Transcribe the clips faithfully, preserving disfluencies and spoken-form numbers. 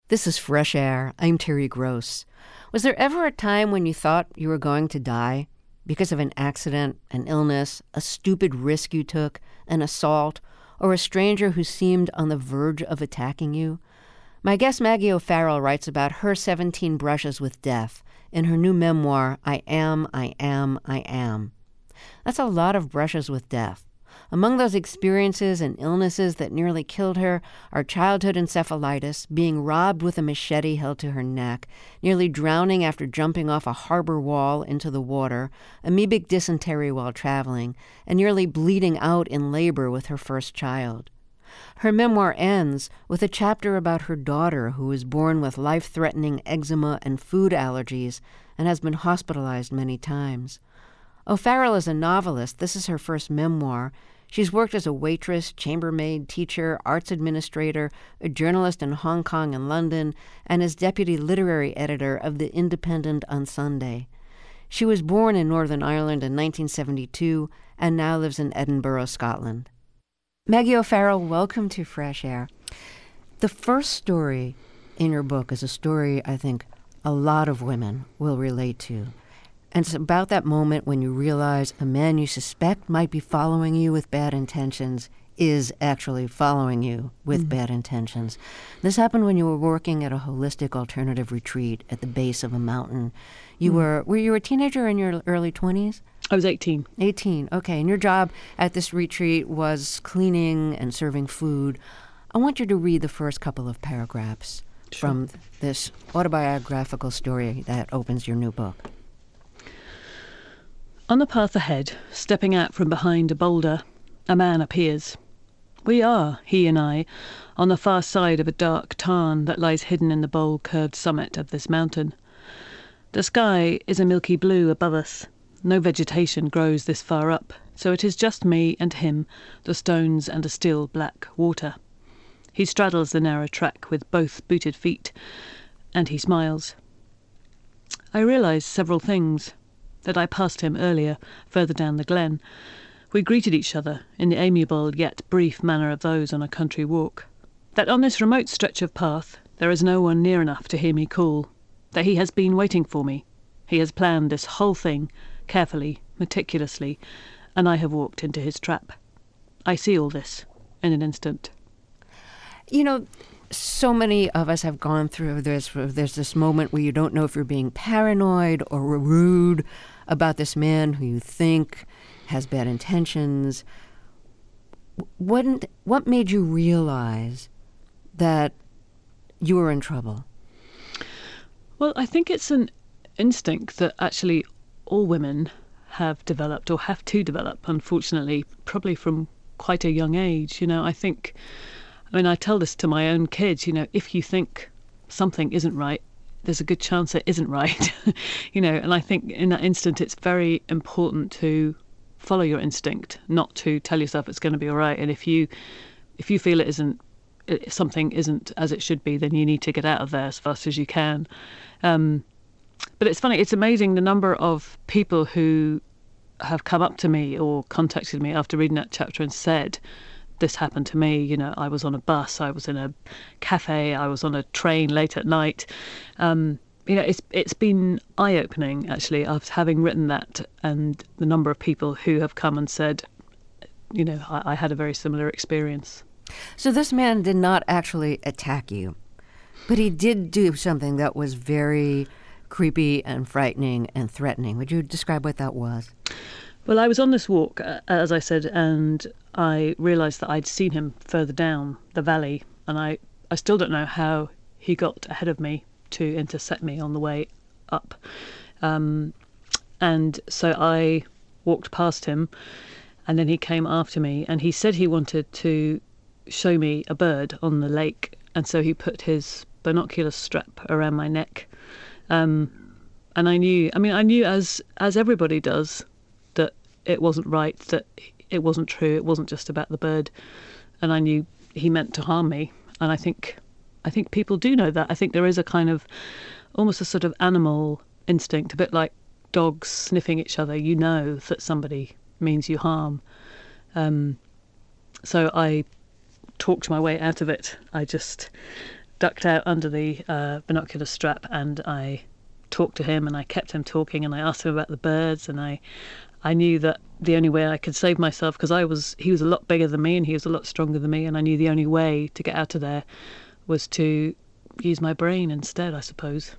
This is Fresh Air. I'm Terry Gross. Was there ever a time when you thought you were going to die because of an accident, an illness, a stupid risk you took, an assault, or a stranger who seemed on the verge of attacking you? My guest Maggie O'Farrell writes about her seventeen brushes with death in her new memoir, I Am, I Am, I Am. That's a lot of brushes with death. Among those experiences and illnesses that nearly killed her are childhood encephalitis, being robbed with a machete held to her neck, nearly drowning after jumping off a harbor wall into the water, amoebic dysentery while traveling, and nearly bleeding out in labor with her first child. Her memoir ends with a chapter about her daughter who was born with life-threatening eczema and food allergies and has been hospitalized many times. O'Farrell is a novelist. This is her first memoir. She's worked as a waitress, chambermaid, teacher, arts administrator, a journalist in Hong Kong and London, and as deputy literary editor of The Independent on Sunday. She was born in Northern Ireland in nineteen seventy-two and now lives in Edinburgh, Scotland. Maggie O'Farrell, welcome to Fresh Air. The first story in your book is a story I think a lot of women will relate to. And it's about that moment when you realize a man you suspect might be following you with bad intentions is actually following you with mm-hmm. bad intentions. This happened when you were working at a holistic alternative retreat at the base of a mountain. You mm-hmm. were, were you a teenager in your early twenties? I was eighteen. eighteen, okay. And your job at this retreat was cleaning and serving food. I want you to read the first couple of paragraphs sure. from this autobiographical story that opens your new book. On the path ahead, stepping out from behind a boulder, a man appears. We are, he and I, on the far side of a dark tarn that lies hidden in the bowl-curved summit of this mountain. The sky is a milky blue above us. No vegetation grows this far up, so it is just me and him, the stones and a still black water. He straddles the narrow track with both booted feet, and he smiles. I realise several things. That I passed him earlier, further down the glen. We greeted each other in the amiable yet brief manner of those on a country walk. That on this remote stretch of path there is no one near enough to hear me call. That he has been waiting for me. He has planned this whole thing, carefully, meticulously, and I have walked into his trap. I see all this in an instant. You know, so many of us have gone through this. There's this moment where you don't know if you're being paranoid or rude about this man who you think has bad intentions. What, what made you realize that you were in trouble? Well, I think it's an instinct that actually all women have developed or have to develop, unfortunately, probably from quite a young age. You know, I think... I mean, I tell this to my own kids, you know, if you think something isn't right, there's a good chance it isn't right, you know, and I think in that instant it's very important to follow your instinct, not to tell yourself it's going to be all right. And if you if you feel it isn't, if something isn't as it should be, then you need to get out of there as fast as you can. Um, but it's funny, it's amazing the number of people who have come up to me or contacted me after reading that chapter and said, this happened to me. You know, I was on a bus, I was in a cafe, I was on a train late at night. Um, you know, it's it's been eye-opening, actually, after having written that, and the number of people who have come and said, you know, I, I had a very similar experience. So this man did not actually attack you, but he did do something that was very creepy and frightening and threatening. Would you describe what that was? Well, I was on this walk, uh, as I said, and I realised that I'd seen him further down the valley, and I, I still don't know how he got ahead of me to intercept me on the way up. Um, and so I walked past him, and then he came after me, and he said he wanted to show me a bird on the lake, and so he put his binocular strap around my neck. Um, and I knew, I mean, I knew as as everybody does, that it wasn't right, that it wasn't true, it wasn't just about the bird, and I knew he meant to harm me. And I think I think people do know that. I think there is a kind of almost a sort of animal instinct, a bit like dogs sniffing each other. You know that somebody means you harm. Um, so I talked my way out of it. I just ducked out under the uh, binocular strap and I talked to him and I kept him talking and I asked him about the birds and I I knew that the only way I could save myself, because I was he was a lot bigger than me and he was a lot stronger than me, and I knew the only way to get out of there was to use my brain instead, I suppose.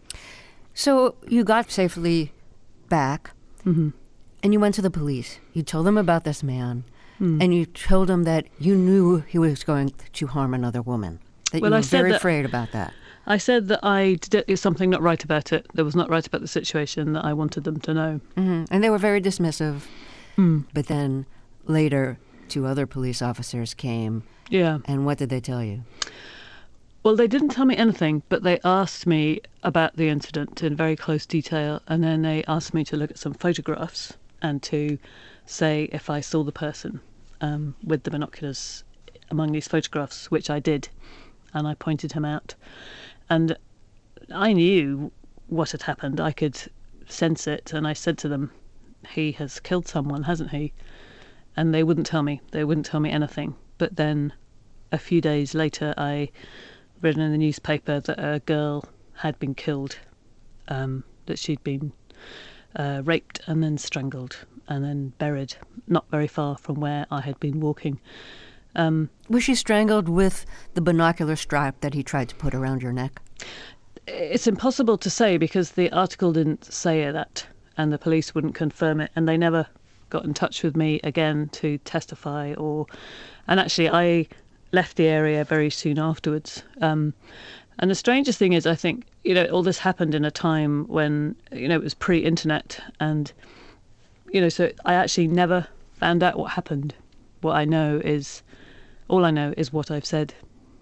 So you got safely back, Mm-hmm. and you went to the police. You told them about this man, Mm. and you told them that you knew he was going to harm another woman, that Well, you I were said very that- afraid about that. I said that I did there's something not right about it. There was not right about the situation that I wanted them to know. Hmm. And they were very dismissive. Mm. But then later, two other police officers came, Yeah. and what did they tell you? Well, they didn't tell me anything, but they asked me about the incident in very close detail, and then they asked me to look at some photographs and to say if I saw the person um, with the binoculars among these photographs, which I did, and I pointed him out. And I knew what had happened. I could sense it, and I said to them, he has killed someone, hasn't he? And they wouldn't tell me. They wouldn't tell me anything. But then a few days later, I read in the newspaper that a girl had been killed, um, that she'd been uh, raped and then strangled and then buried not very far from where I had been walking. Um, Was she strangled with the binocular strap that he tried to put around your neck? it's impossible to say because the article didn't say that and the police wouldn't confirm it, and they never got in touch with me again to testify or... And actually, I left the area very soon afterwards. Um, and the strangest thing is, I think, you know, all this happened in a time when, you know, it was pre-internet and, you know, so I actually never found out what happened. What I know is, all I know is what I've said.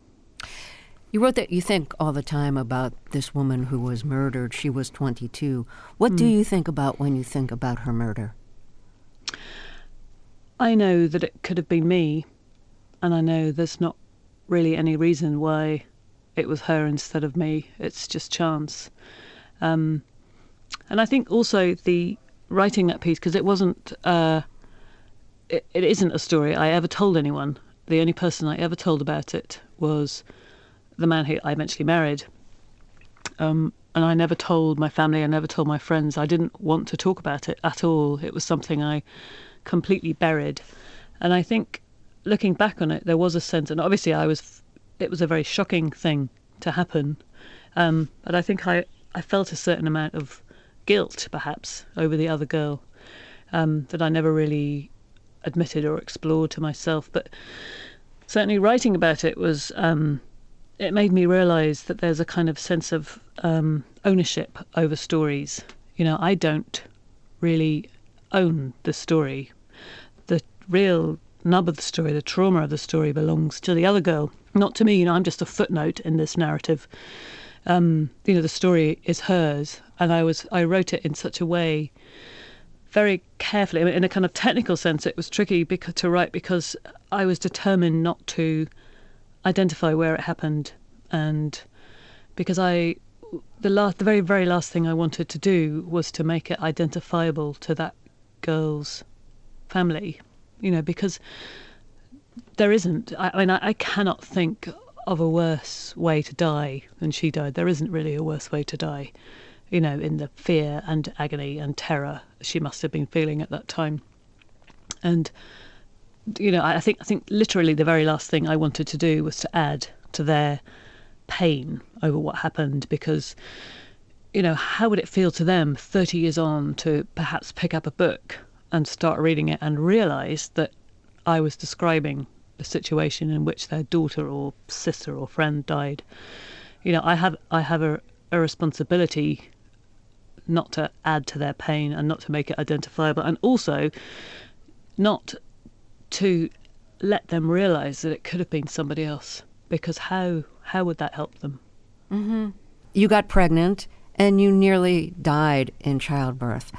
You wrote that you think all the time about this woman who was murdered. She was twenty-two. What do you think about when you think about her murder? I know that it could have been me, and I know there's not really any reason why it was her instead of me. It's just chance. Um, and I think also the writing that piece, because it wasn't, uh, it, it isn't a story I ever told anyone. The only person I ever told about it was the man who I eventually married. Um, and I never told my family, I never told my friends. I didn't want to talk about it at all. It was something I completely buried. And I think looking back on it, there was a sense, and obviously I was, it was a very shocking thing to happen. Um, but I think I, I felt a certain amount of guilt, perhaps, over the other girl, um, that I never really admitted or explored to myself. But certainly writing about it was, um, it made me realise that there's a kind of sense of um, ownership over stories. You know, I don't really own the story. The real nub of the story, the trauma of the story, belongs to the other girl, not to me. You know, I'm just a footnote in this narrative. Um, you know, the story is hers, and I was I wrote it in such a way, very carefully. I mean, in a kind of technical sense, it was tricky because, to write because I was determined not to identify where it happened, and because I, the last, the very, very last thing I wanted to do was to make it identifiable to that girl's family, you know, because there isn't. I, I mean, I, I cannot think of a worse way to die than she died. There isn't really a worse way to die, you know, in the fear and agony and terror she must have been feeling at that time. And you know, I think I think literally the very last thing I wanted to do was to add to their pain over what happened, because, you know, how would it feel to them thirty years on to perhaps pick up a book and start reading it and realise that I was describing the situation in which their daughter or sister or friend died. You know, I have I have a, a responsibility not to add to their pain and not to make it identifiable, and also not to let them realise that it could have been somebody else, because how how would that help them? Mm-hmm. You got pregnant and you nearly died in childbirth.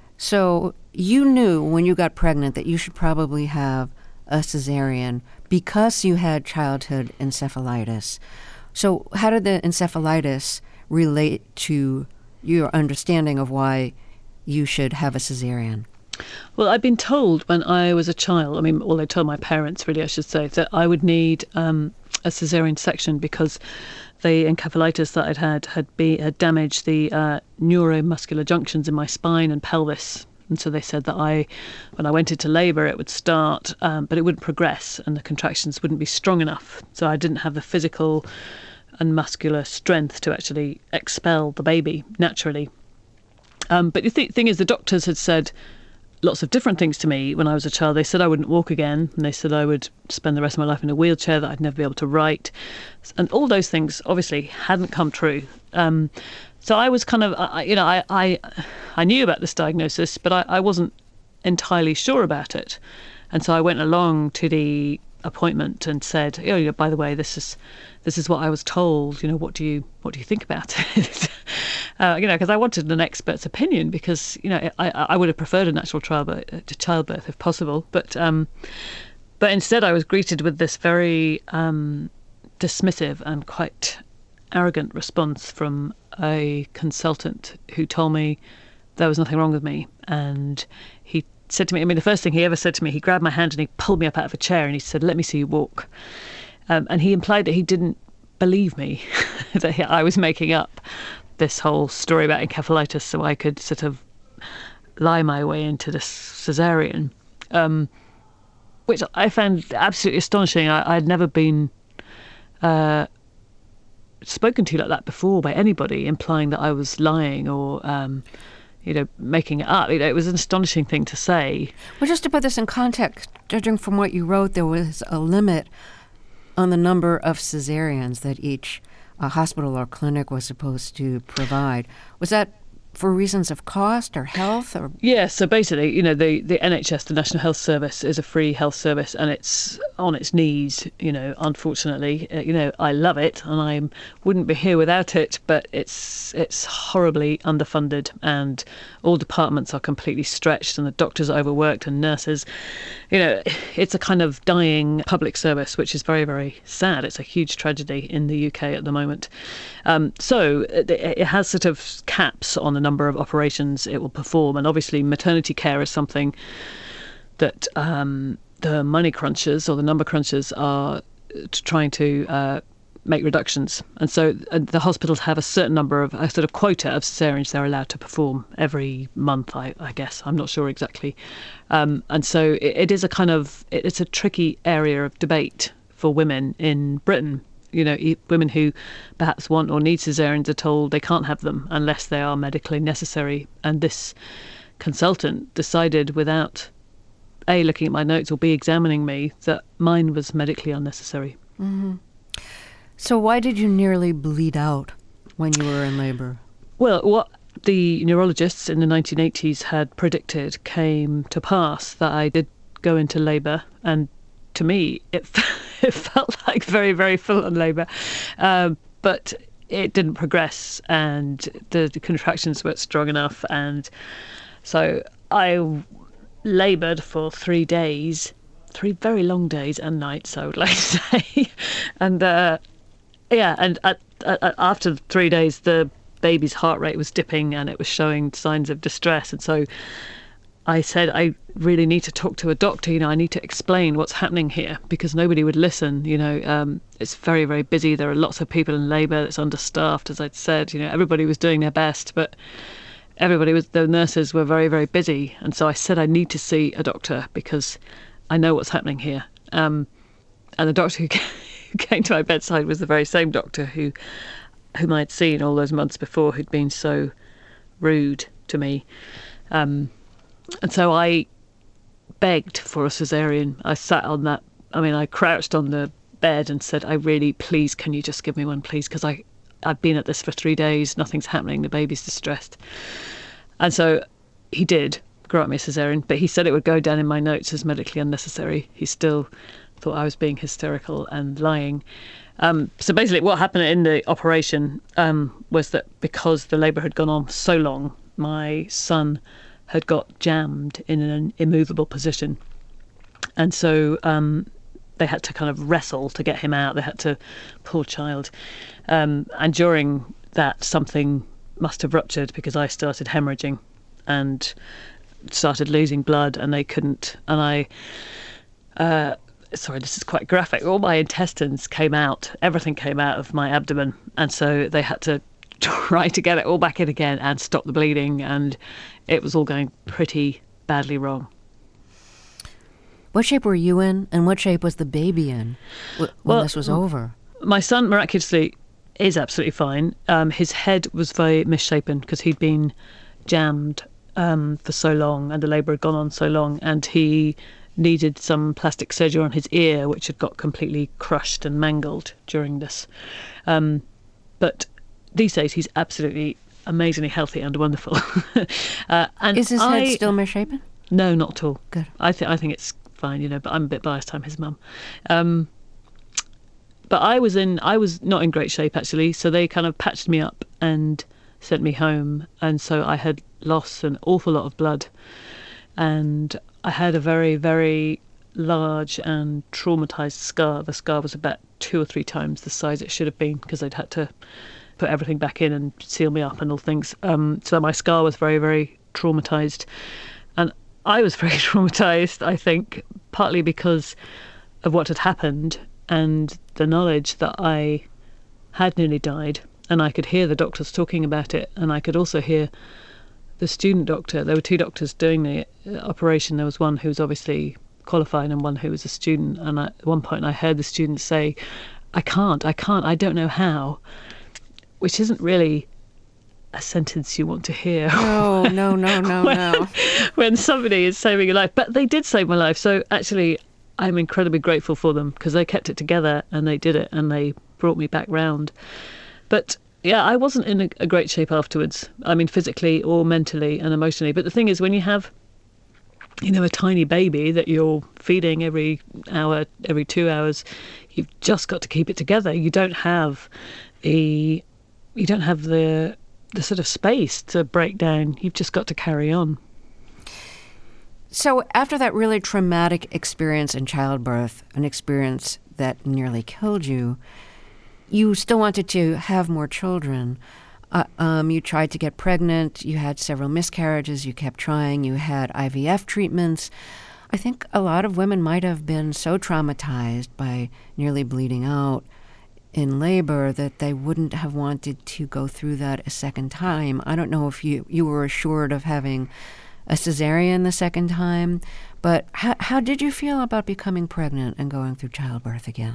So you knew when you got pregnant that you should probably have a cesarean because you had childhood encephalitis. So how did the encephalitis relate to your understanding of why you should have a cesarean? Well, I'd been told when I was a child, I mean, well, they told my parents, really, I should say, that I would need um, a caesarean section because the encephalitis that I'd had had, be, had damaged the uh, neuromuscular junctions in my spine and pelvis. And so they said that I, when I went into labour, it would start, um, but it wouldn't progress and the contractions wouldn't be strong enough. So I didn't have the physical and muscular strength to actually expel the baby naturally. Um, but the th- thing is, the doctors had said lots of different things to me when I was a child. They said I wouldn't walk again, and they said I would spend the rest of my life in a wheelchair, that I'd never be able to write. And all those things obviously hadn't come true. Um, so I was kind of, I, you know, I, I I knew about this diagnosis, but I, I wasn't entirely sure about it. And so I went along to the appointment and said, oh, you know, by the way, this is this is what I was told. You know, what do you what do you think about it? uh, you know, because I wanted an expert's opinion, because you know I I would have preferred a natural childbirth, to childbirth if possible, but um, but instead I was greeted with this very um, dismissive and quite arrogant response from a consultant who told me there was nothing wrong with me, and he said to me, I mean, the first thing he ever said to me, he grabbed my hand and he pulled me up out of a chair and he said, let me see you walk. Um, and he implied that he didn't believe me, that he, I was making up this whole story about encephalitis so I could sort of lie my way into this cesarean, um, which I found absolutely astonishing. I, I'd never been uh, spoken to like that before by anybody, implying that I was lying or um, you know, making it up. You know, it was an astonishing thing to say. Well, just to put this in context, judging from what you wrote, there was a limit on the number of cesareans that each uh, hospital or clinic was supposed to provide. Was that for reasons of cost or health? Or yeah, so basically, you know, the, the N H S, the National Health Service, is a free health service, and it's on its knees, you know, unfortunately. Uh, you know, I love it, and I wouldn't be here without it, but it's it's horribly underfunded, and all departments are completely stretched, and the doctors are overworked, and nurses. You know, it's a kind of dying public service, which is very, very sad. It's a huge tragedy in the U K at the moment. Um, so it, it has sort of caps on the number of operations it will perform, and obviously maternity care is something that um, the money crunchers or the number crunchers are trying to uh, make reductions, and so uh, the hospitals have a certain number of a sort of quota of cesareans they're allowed to perform every month. I, I guess I'm not sure exactly, um, and so it, it is a kind of it, it's a tricky area of debate for women in Britain. You know, women who perhaps want or need cesareans are told they can't have them unless they are medically necessary. And this consultant decided, without A, looking at my notes, or B, examining me, that mine was medically unnecessary. Mm-hmm. So why did you nearly bleed out when you were in labour? Well, what the neurologists in the nineteen eighties had predicted came to pass, that I did go into labour, and to me, it it felt like very, very full-on labour, um, but it didn't progress, and the, the contractions weren't strong enough, and so I laboured for three days, three very long days and nights, I would like to say, and uh, yeah, and at, at, after three days, the baby's heart rate was dipping, and it was showing signs of distress, and so I said, I really need to talk to a doctor, you know, I need to explain what's happening here, because nobody would listen, you know. Um, it's very, very busy. There are lots of people in labour. It's understaffed, as I'd said. You know, everybody was doing their best, but everybody was, the nurses were very, very busy. And so I said, I need to see a doctor because I know what's happening here. Um, and the doctor who came to my bedside was the very same doctor who, whom I'd seen all those months before, who'd been so rude to me. Um, And so I begged for a cesarean. I sat on that, I mean, I crouched on the bed and said, I really, please, can you just give me one, please? Because I, I've been at this for three days, nothing's happening, the baby's distressed. And so he did grant me a cesarean, but he said it would go down in my notes as medically unnecessary. He still thought I was being hysterical and lying. Um, so basically what happened in the operation um, was that because the labour had gone on so long, my son had got jammed in an immovable position. And so um, they had to kind of wrestle to get him out. They had to, poor child. Um, and during that, something must have ruptured because I started hemorrhaging and started losing blood, and they couldn't. And I, uh, sorry, this is quite graphic. All my intestines came out. Everything came out of my abdomen. And so they had to try to get it all back in again and stop the bleeding. And it was all going pretty badly wrong. What shape were you in, and what shape was the baby in when well, this was over? My son, miraculously, is absolutely fine. Um, his head was very misshapen because he'd been jammed um, for so long and the labour had gone on so long, and he needed some plastic surgery on his ear, which had got completely crushed and mangled during this. Um, but these days, he's absolutely amazingly healthy and wonderful. uh, and is his I, head still misshapen? No, not at all. Good. I think I think it's fine, you know, but I'm a bit biased. I'm his mum. Um, but I was in, I was not in great shape actually. So they kind of patched me up and sent me home, and so I had lost an awful lot of blood, and I had a very, very large and traumatized scar. The scar was about two or three times the size it should have been because they'd had to put everything back in and seal me up and all things. Um, so my scar was very, very traumatized, and I was very traumatized, I think, partly because of what had happened and the knowledge that I had nearly died, and I could hear the doctors talking about it, and I could also hear the student doctor. There were two doctors doing the operation. There was one who was obviously qualified and one who was a student, and I, at one point I heard the student say, I can't, I can't, I don't know how, which isn't really a sentence you want to hear. No, no, no, no, when, no. when somebody is saving your life. But they did save my life. So actually, I'm incredibly grateful for them because they kept it together and they did it and they brought me back round. But yeah, I wasn't in a, a great shape afterwards. I mean, physically or mentally and emotionally. But the thing is, when you have, you know, a tiny baby that you're feeding every hour, every two hours, you've just got to keep it together. You don't have the, you don't have the, the sort of space to break down. You've just got to carry on. So after that really traumatic experience in childbirth, an experience that nearly killed you, you still wanted to have more children. Uh, um, you tried to get pregnant. You had several miscarriages. You kept trying. You had I V F treatments. I think a lot of women might have been so traumatized by nearly bleeding out in labor that they wouldn't have wanted to go through that a second time. I don't know if you, you were assured of having a cesarean the second time, but how, how did you feel about becoming pregnant and going through childbirth again?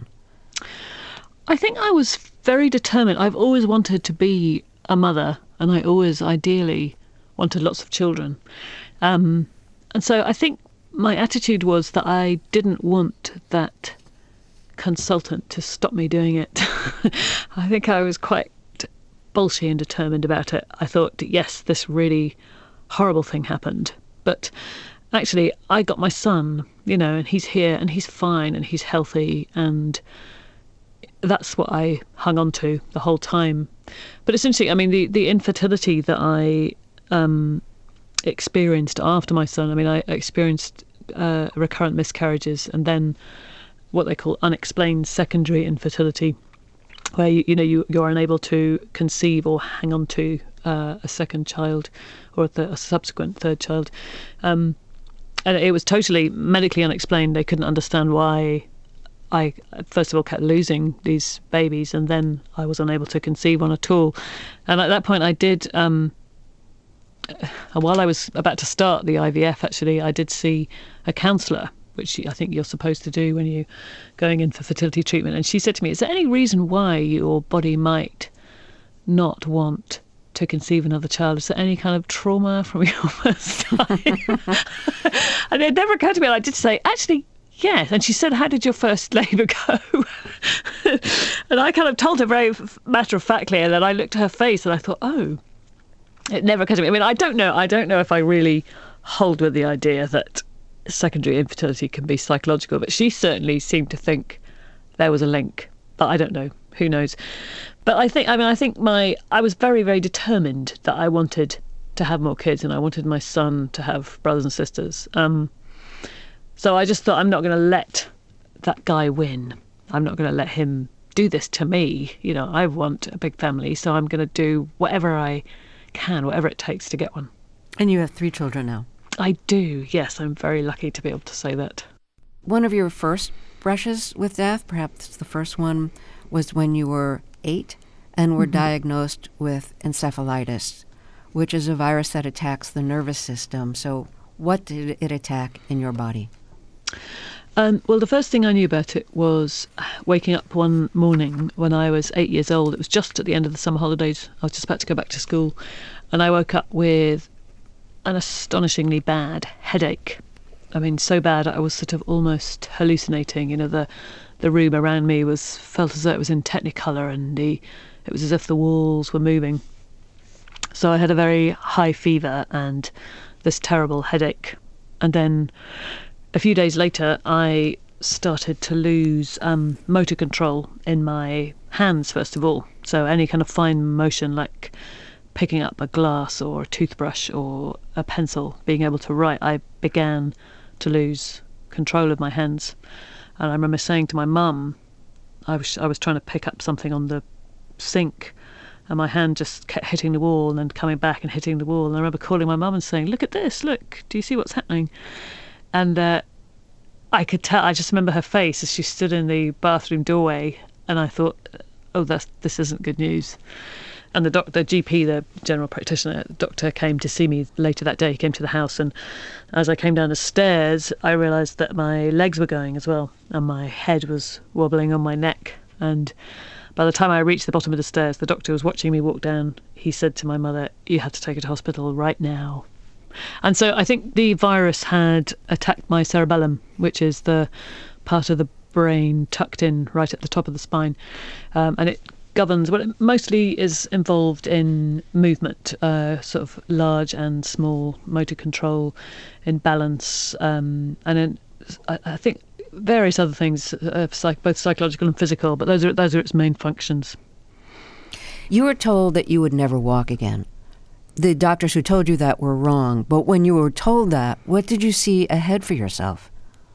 I think I was very determined. I've always wanted to be a mother, and I always ideally wanted lots of children. Um, and so I think my attitude was that I didn't want that consultant to stop me doing it. I think I was quite bolshy and determined about it. I thought, yes, this really horrible thing happened, but actually I got my son, you know, and he's here and he's fine and he's healthy, and that's what I hung on to the whole time. But it's interesting, I mean, the, the infertility that I um, experienced after my son, I mean, I experienced uh, recurrent miscarriages and then what they call unexplained secondary infertility, where you, you know you, you're unable to conceive or hang on to uh, a second child or a, th- a subsequent third child. Um, and it was totally medically unexplained. They couldn't understand why I, first of all, kept losing these babies, and then I was unable to conceive one at all. And at that point I did, um, while I was about to start the I V F, actually, I did see a counsellor, which I think you're supposed to do when you're going in for fertility treatment. And she said to me, is there any reason why your body might not want to conceive another child? Is there any kind of trauma from your first time? And it never occurred to me. And I did say, actually, yes. And she said, how did your first labour go? And I kind of told her very matter-of-factly, and then I looked at her face and I thought, oh, it never occurred to me. I mean, I don't know. I don't know if I really hold with the idea that secondary infertility can be psychological, but she certainly seemed to think there was a link. But I don't know. Who knows? But I think, I mean, I think my, I was very, very determined that I wanted to have more kids, and I wanted my son to have brothers and sisters. Um, so I just thought, I'm not going to let that guy win. I'm not going to let him do this to me. You know, I want a big family, so I'm going to do whatever I can, whatever it takes to get one. And you have three children now. I do, yes. I'm very lucky to be able to say that. One of your first brushes with death, perhaps the first one was when you were eight and were mm-hmm. diagnosed with encephalitis, which is a virus that attacks the nervous system. So what did it attack in your body? Um, well, the first thing I knew about it was waking up one morning when I was eight years old. It was just at the end of the summer holidays. I was just about to go back to school. And I woke up with an astonishingly bad headache. I mean, so bad I was sort of almost hallucinating. You know, the the room around me was felt as though it was in Technicolor, and the it was as if the walls were moving. So I had a very high fever and this terrible headache. And then a few days later, I started to lose um, motor control in my hands, first of all. So any kind of fine motion, like picking up a glass or a toothbrush or a pencil, being able to write, I began to lose control of my hands. And I remember saying to my mum, I was I was trying to pick up something on the sink, and my hand just kept hitting the wall and then coming back and hitting the wall. And I remember calling my mum and saying, "Look at this, look, do you see what's happening?" And uh, I could tell, I just remember her face as she stood in the bathroom doorway, and I thought, oh, that's, this isn't good news. And the doc, the G P, the general practitioner, the doctor came to see me later that day. He came to the house, and as I came down the stairs, I realised that my legs were going as well, and my head was wobbling on my neck. And by the time I reached the bottom of the stairs, the doctor was watching me walk down. He said to my mother, "You have to take her to hospital right now." And so I think the virus had attacked my cerebellum, which is the part of the brain tucked in right at the top of the spine. Um, and it governs, well, it mostly is involved in movement, uh, sort of large and small motor control, in balance, um, and in, I, I think various other things, uh, psych, both psychological and physical, but those are those are its main functions. You were told that you would never walk again. The doctors who told you that were wrong, but when you were told that, what did you see ahead for yourself?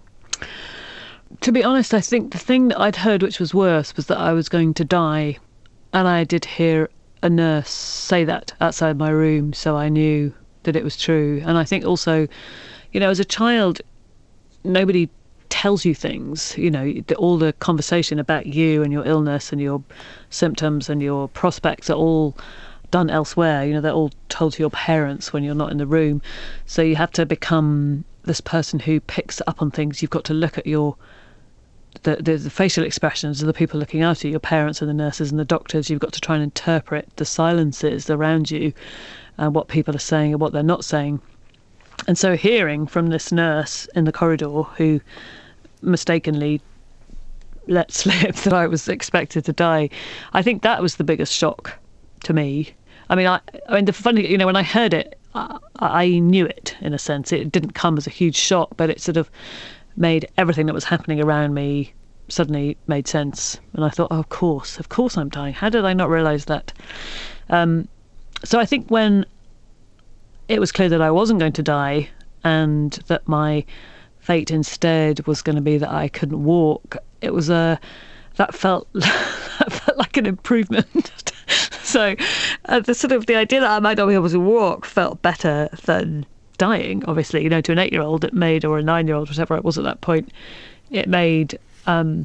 To be honest, I think the thing that I'd heard which was worse was that I was going to die, and I did hear a nurse say that outside my room, so I knew that it was true. And I think also, you know, as a child, nobody tells you things, you know, the, all the conversation about you and your illness and your symptoms and your prospects are all done elsewhere. You know, they're all told to your parents when you're not in the room. So you have to become this person who picks up on things. You've got to look at your the, the, the facial expressions of the people looking after you, your parents and the nurses and the doctors. You've got to try and interpret the silences around you and what people are saying and what they're not saying. And so hearing from this nurse in the corridor who mistakenly let slip that I was expected to die, I think that was the biggest shock to me. I mean, I, I mean, the funny, you know, when I heard it, I, I knew it in a sense. It didn't come as a huge shock, but it sort of made everything that was happening around me suddenly made sense. And I thought, oh, of course, of course I'm dying. How did I not realise that? Um, so I think when it was clear that I wasn't going to die and that my fate instead was going to be that I couldn't walk, it was a, that felt, that felt like an improvement. So uh, the sort of the idea that I might not be able to walk felt better than dying, obviously. You know, to an eight-year-old it made, or a nine-year-old, whatever it was at that point, it made, um,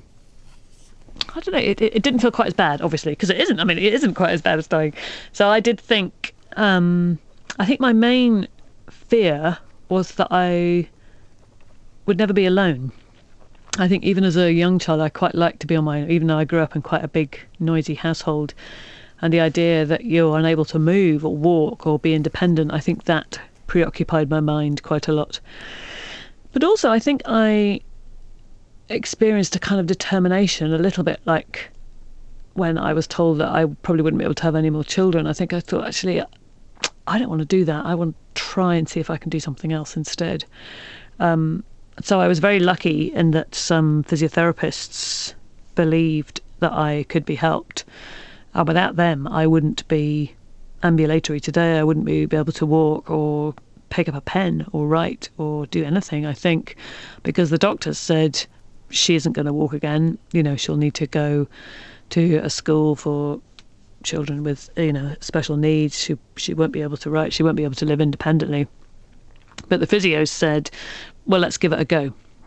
I don't know, it, it didn't feel quite as bad, obviously, because it isn't. I mean, it isn't quite as bad as dying. So I did think, um, I think my main fear was that I would never be alone. I think even as a young child, I quite liked to be on my own, even though I grew up in quite a big, noisy household. And the idea that you're unable to move or walk or be independent, I think that preoccupied my mind quite a lot. But also, I think I experienced a kind of determination, a little bit like when I was told that I probably wouldn't be able to have any more children. I think I thought, actually, I don't want to do that. I want to try and see if I can do something else instead. Um, so I was very lucky in that some physiotherapists believed that I could be helped. Uh, without them, I wouldn't be ambulatory today. I wouldn't be, be able to walk or pick up a pen or write or do anything, I think, because the doctors said she isn't going to walk again. You know, she'll need to go to a school for children with, you know, special needs. She, she won't be able to write. She won't be able to live independently. But the physios said, well, let's give it a go.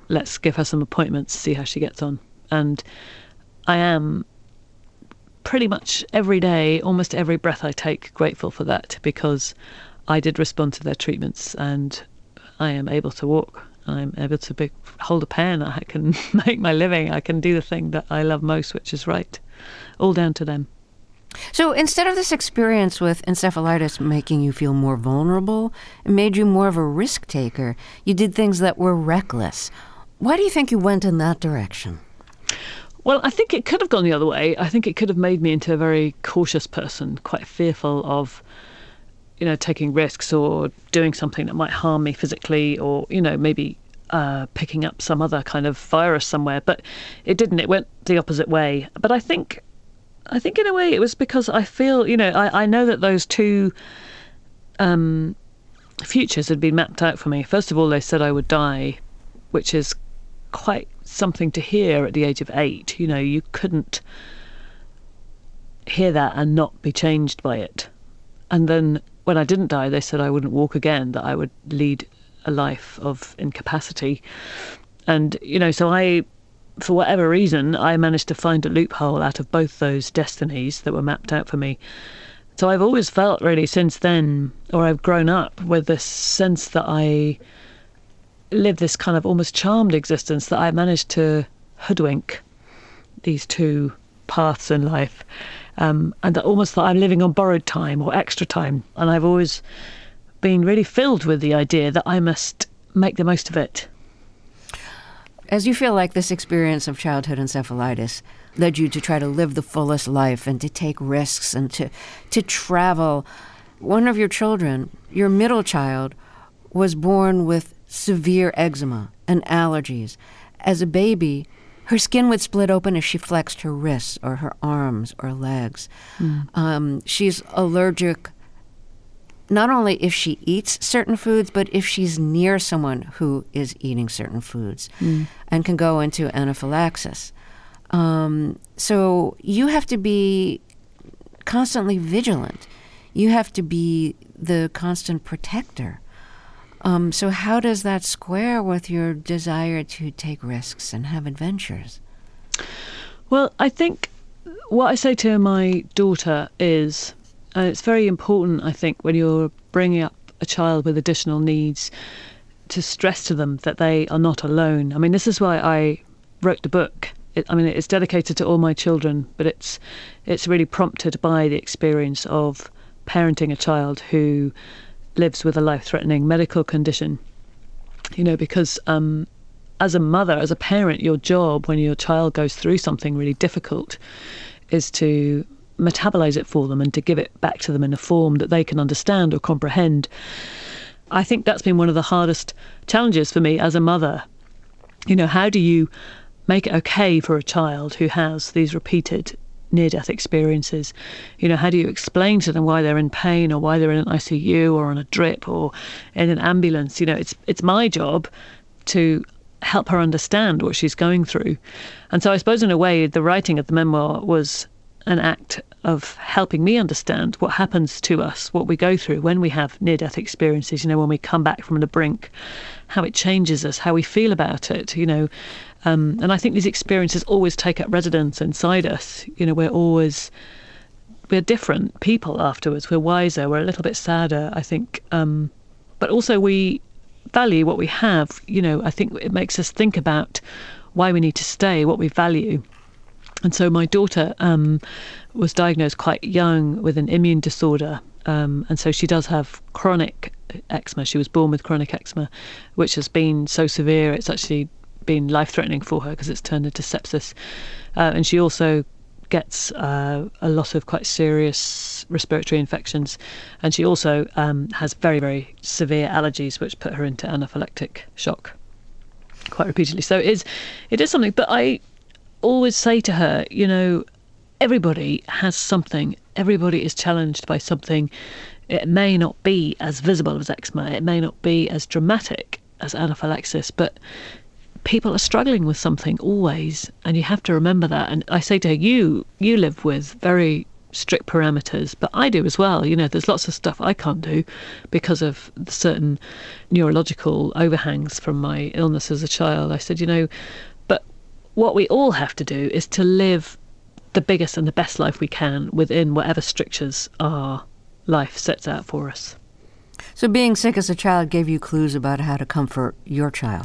let's give her some appointments, see how she gets on. And I am pretty much every day, almost every breath I take, grateful for that, because I did respond to their treatments, and I am able to walk. I'm able to be, hold a pen. I can make my living. I can do the thing that I love most, which is write. All down to them. So instead of this experience with encephalitis making you feel more vulnerable, it made you more of a risk taker. You did things that were reckless. Why do you think you went in that direction? Well, I think it could have gone the other way. I think it could have made me into a very cautious person, quite fearful of, you know, taking risks or doing something that might harm me physically, or, you know, maybe uh, picking up some other kind of virus somewhere. But it didn't. It went the opposite way. But I think, I think in a way it was because I feel, you know, I, I know that those two um, futures had been mapped out for me. First of all, they said I would die, which is quite something to hear at the age of eight. You know, you couldn't hear that and not be changed by it. And then when I didn't die, they said I wouldn't walk again, that I would lead a life of incapacity. And, you know, so I, for whatever reason, I managed to find a loophole out of both those destinies that were mapped out for me. So I've always felt really since then, or I've grown up with this sense that I live this kind of almost charmed existence, that I managed to hoodwink these two paths in life. Um, and that almost that I'm living on borrowed time or extra time. And I've always been really filled with the idea that I must make the most of it. As you feel like this experience of childhood encephalitis led you to try to live the fullest life and to take risks and to, to travel, one of your children, your middle child, was born with severe eczema and allergies. As a baby, her skin would split open as she flexed her wrists or her arms or legs. Mm. Um, she's allergic not only if she eats certain foods, but if she's near someone who is eating certain foods, mm. and can go into anaphylaxis. Um, so you have to be constantly vigilant. You have to be the constant protector. Um, so how does that square with your desire to take risks and have adventures? Well, I think what I say to my daughter is, and it's very important, I think, when you're bringing up a child with additional needs, to stress to them that they are not alone. I mean, this is why I wrote the book. It, I mean, it's dedicated to all my children, but it's it's really prompted by the experience of parenting a child who lives with a life-threatening medical condition. You know, because um, as a mother, as a parent, your job when your child goes through something really difficult is to metabolize it for them and to give it back to them in a form that they can understand or comprehend. I think that's been one of the hardest challenges for me as a mother. You know, how do you make it okay for a child who has these repeated near-death experiences? You know, how do you explain to them why they're in pain or why they're in an I C U or on a drip or in an ambulance? You know, it's it's my job to help her understand what she's going through. And so I suppose in a way the writing of the memoir was an act of helping me understand what happens to us, what we go through when we have near-death experiences, you know, when we come back from the brink, how it changes us, how we feel about it, you know. Um, and I think these experiences always take up residence inside us. You know, we're always, we're different people afterwards. We're wiser, we're a little bit sadder, I think. Um, but also we value what we have. You know, I think it makes us think about why we need to stay, what we value. And so my daughter um, was diagnosed quite young with an immune disorder. Um, and so she does have chronic eczema. She was born with chronic eczema, which has been so severe, it's actually been life-threatening for her because it's turned into sepsis. Uh, and she also gets uh, a lot of quite serious respiratory infections. And she also um, has very, very severe allergies, which put her into anaphylactic shock quite repeatedly. So it is, it is something, but I always say to her, you know, everybody has something. Everybody is challenged by something. It may not be as visible as eczema. It may not be as dramatic as anaphylaxis, but people are struggling with something always, and you have to remember that. And I say to her, you you live with very strict parameters, but I do as well. You know, there's lots of stuff I can't do because of the certain neurological overhangs from my illness as a child. I said, you know, but what we all have to do is to live the biggest and the best life we can within whatever strictures our life sets out for us. So being sick as a child gave you clues about how to comfort your child?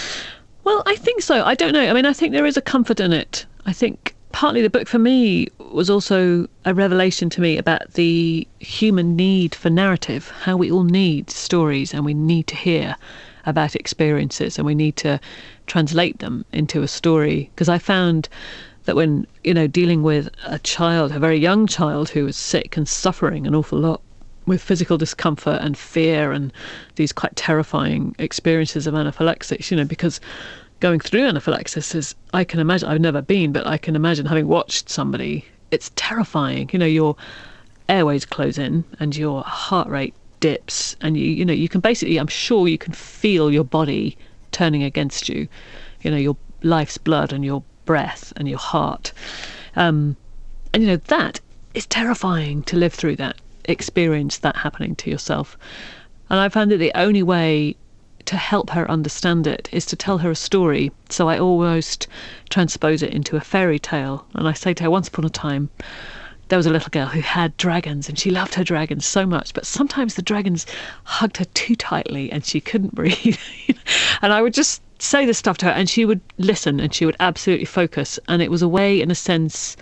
Well, I think so. I don't know. I mean, I think there is a comfort in it. I think partly the book for me was also a revelation to me about the human need for narrative, how we all need stories and we need to hear about experiences and we need to translate them into a story. Because I found that when, you know, dealing with a child, a very young child who was sick and suffering an awful lot with physical discomfort and fear and these quite terrifying experiences of anaphylaxis, you know, because going through anaphylaxis is, I can imagine, I've never been, but I can imagine having watched somebody, it's terrifying. You know, your airways close in and your heart rate dips and you, you know, you can basically, I'm sure you can feel your body turning against you, you know, your life's blood and your breath and your heart. Um, and, you know, that is terrifying to live through that, experience that happening to yourself. And I found that the only way to help her understand it is to tell her a story. So I almost transpose it into a fairy tale. And I say to her, once upon a time, there was a little girl who had dragons and she loved her dragons so much, but sometimes the dragons hugged her too tightly and she couldn't breathe. And I would just say this stuff to her and she would listen and she would absolutely focus. And it was a way, in a sense,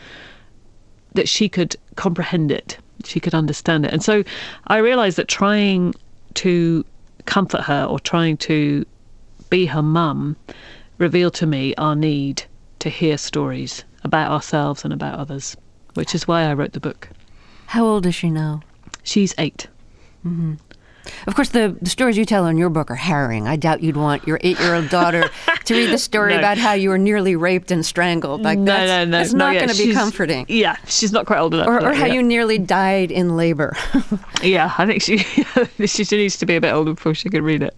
that she could comprehend it. She could understand it. And so I realised that trying to comfort her or trying to be her mum revealed to me our need to hear stories about ourselves and about others, which is why I wrote the book. How old is she now? She's eight. Mm-hmm. Of course, the, the stories you tell in your book are harrowing. I doubt you'd want your eight-year-old daughter to read the story No. about how you were nearly raped and strangled. Like, no, that's, no, no, that's no, not yeah, going to be she's- comforting. Yeah, she's not quite old enough. Or, for or that, how yeah. you nearly died in labor. Yeah, I think she she needs to be a bit older before she can read it.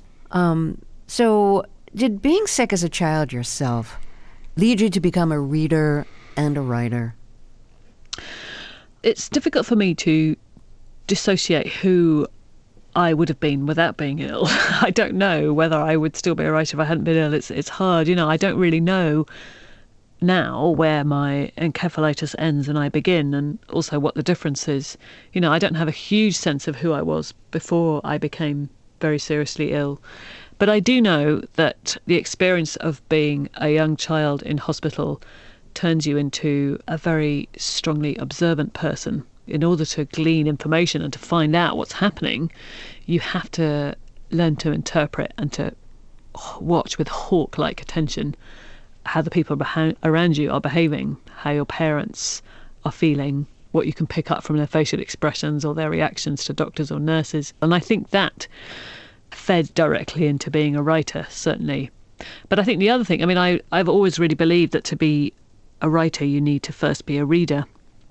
Um, so did being sick as a child yourself lead you to become a reader and a writer? It's difficult for me to dissociate who I would have been without being ill. I don't know whether I would still be a writer if I hadn't been ill. It's it's hard, you know. I don't really know now where my encephalitis ends and I begin, and also what the difference is. You know, I don't have a huge sense of who I was before I became very seriously ill. But I do know that the experience of being a young child in hospital turns you into a very strongly observant person. In order to glean information and to find out what's happening, you have to learn to interpret and to watch with hawk-like attention how the people beha- around you are behaving, how your parents are feeling, what you can pick up from their facial expressions or their reactions to doctors or nurses. And I think that fed directly into being a writer, certainly. But I think the other thing, I mean, I, I've always really believed that to be a writer, you need to first be a reader.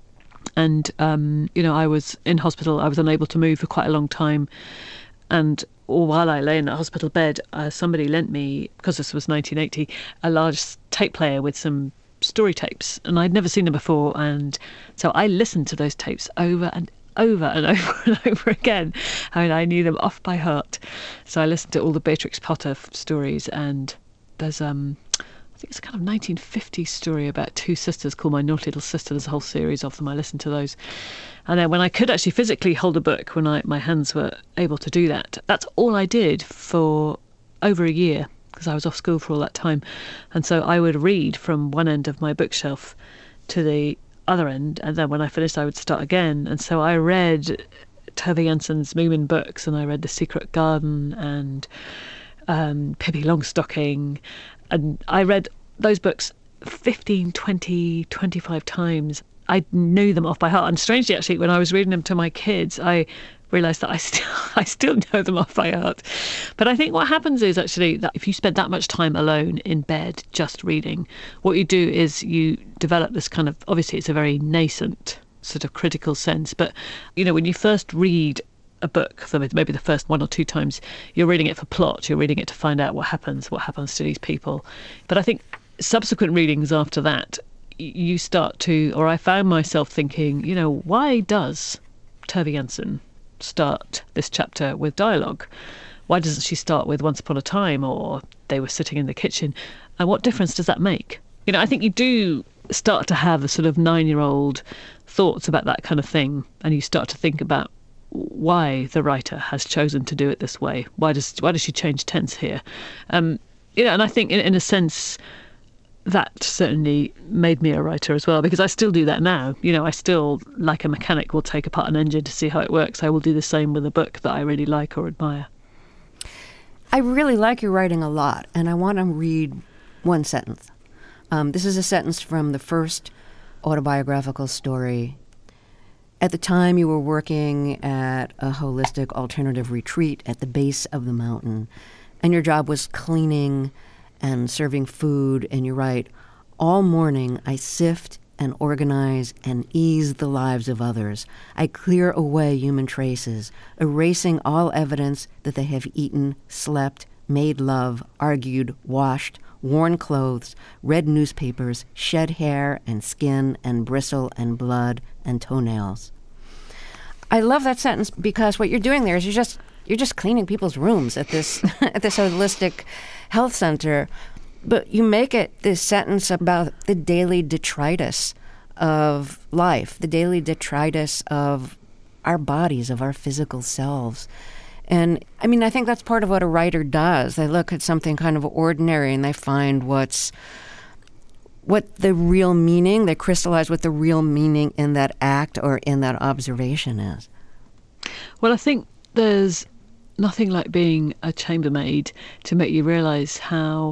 And, um, you know, I was in hospital, I was unable to move for quite a long time. And while I lay in that hospital bed, uh, somebody lent me, because this was nineteen eighty, a large tape player with some story tapes. And I'd never seen them before. And so I listened to those tapes over and over and over and over again. I mean, I knew them off by heart. So I listened to all the Beatrix Potter f- stories. And there's... um. I think it's a kind of nineteen fifties story about two sisters called My Naughty Little Sister. There's a whole series of them. I listened to those. And then when I could actually physically hold a book, when I my hands were able to do that, that's all I did for over a year, because I was off school for all that time. And so I would read from one end of my bookshelf to the other end, and then when I finished I would start again. And so I read Tove Jansson's Moomin books, and I read The Secret Garden and um, Pippi Longstocking. And I read those books fifteen, twenty, twenty-five times. I knew them off by heart. And strangely, actually, when I was reading them to my kids, I realised that I still I still know them off by heart. But I think what happens is actually that if you spend that much time alone in bed just reading, what you do is you develop this kind of, obviously it's a very nascent sort of critical sense, but, you know, when you first read a book for maybe the first one or two times, you're reading it for plot, you're reading it to find out what happens, what happens to these people. But I think subsequent readings after that, you start to, or I found myself thinking, you know, why does Tove Jansson start this chapter with dialogue? Why doesn't she start with once upon a time or they were sitting in the kitchen? And what difference does that make? You know, I think you do start to have a sort of nine-year-old thoughts about that kind of thing, and you start to think about why the writer has chosen to do it this way. Why does why does she change tense here? Um, you know, and I think in, in a sense that certainly made me a writer as well, because I still do that now. You know, I still, like a mechanic, will take apart an engine to see how it works. I will do the same with a book that I really like or admire. I really like your writing a lot, and I want to read one sentence. Um, this is a sentence from the first autobiographical story. At the time, you were working at a holistic alternative retreat at the base of the mountain, and your job was cleaning and serving food, and you write, all morning I sift and organize and ease the lives of others. I clear away human traces, erasing all evidence that they have eaten, slept, made love, argued, washed, worn clothes, read newspapers, shed hair and skin and bristle and blood and toenails. I love that sentence because what you're doing there is you're just you're just cleaning people's rooms at this at this holistic health center, but you make it this sentence about the daily detritus of life, the daily detritus of our bodies, of our physical selves. And I mean, I think that's part of what a writer does. They look at something kind of ordinary and they find what's what the real meaning, they crystallize what the real meaning in that act or in that observation is. Well, I think there's nothing like being a chambermaid to make you realise how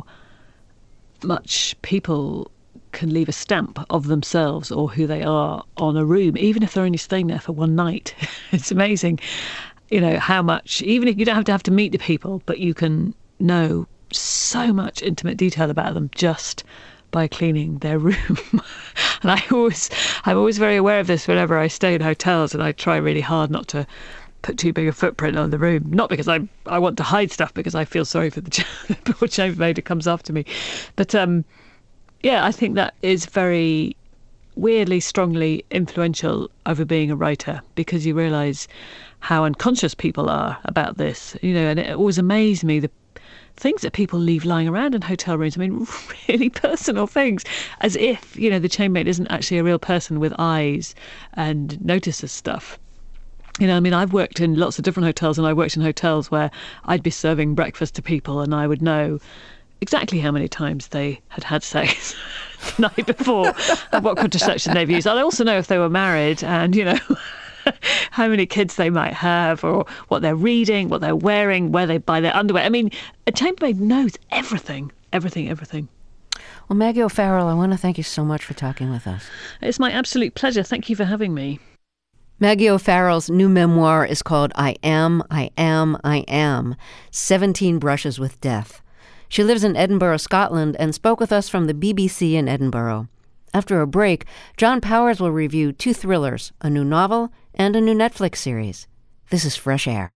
much people can leave a stamp of themselves or who they are on a room, even if they're only staying there for one night. It's amazing, you know, how much, even if you don't have to have to meet the people, but you can know so much intimate detail about them just by cleaning their room. And I always, I'm always very aware of this whenever I stay in hotels, and I try really hard not to put too big a footprint on the room. Not because I I want to hide stuff, because I feel sorry for the, the poor chambermaid who comes after me. But um, yeah, I think that is very weirdly, strongly influential over being a writer, because you realise how unconscious people are about this. You know, and it always amazed me, the things that people leave lying around in hotel rooms. I mean, really personal things, as if, you know, the chambermaid isn't actually a real person with eyes and notices stuff. You know, I mean, I've worked in lots of different hotels, and I worked in hotels where I'd be serving breakfast to people and I would know exactly how many times they had had sex the night before and what contraception they've used. I'd also know if they were married and, you know, how many kids they might have, or what they're reading, what they're wearing, where they buy their underwear. I mean, a chambermaid knows everything, everything, everything. Well, Maggie O'Farrell, I want to thank you so much for talking with us. It's my absolute pleasure. Thank you for having me. Maggie O'Farrell's new memoir is called I Am, I Am, I Am, seventeen Brushes with Death. She lives in Edinburgh, Scotland, and spoke with us from the B B C in Edinburgh. After a break, John Powers will review two thrillers, a new novel, and a new Netflix series. This is Fresh Air.